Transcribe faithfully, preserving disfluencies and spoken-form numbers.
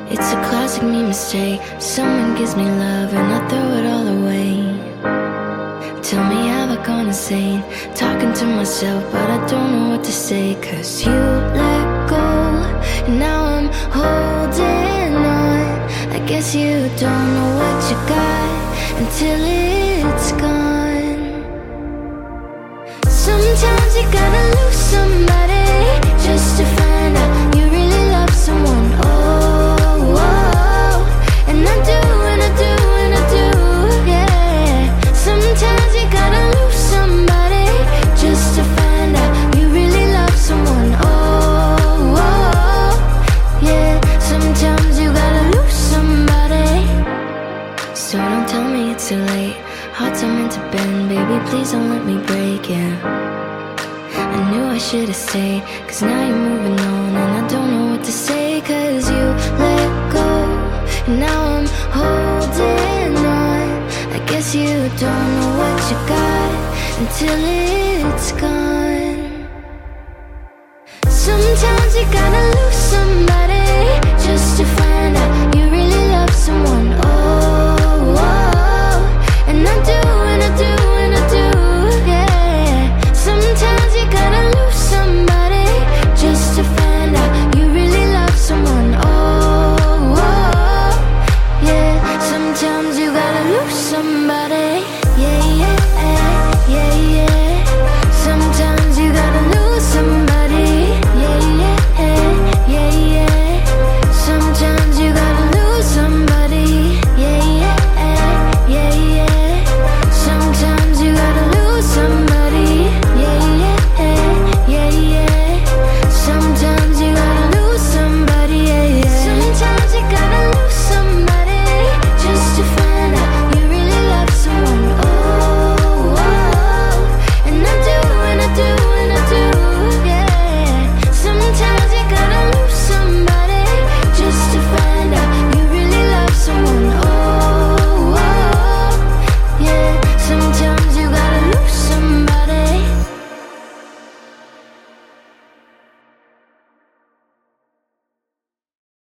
It's a classic me mistake. Someone gives me love and I throw it all away. Tell me, have I gone insane? Talking to myself, but I don't know what to say. Cause you let go, and now I'm holding on. I guess you don't know what you got until it's gone. Sometimes you gotta lose somebody just to find out you really love someone. Oh, oh, and I do, and I do, and I do, yeah. Sometimes you gotta lose somebody just to find out you really love someone. Oh, oh, yeah. Sometimes you gotta lose somebody. So don't tell me it's too late. Hearts are meant to bend, baby, please don't let me break, yeah. I knew I should've stayed, cause now you're moving on, and I don't know what to say. Cause you let go, and now I'm holding on. I guess you don't know what you got until it's gone. Sometimes you gotta lose some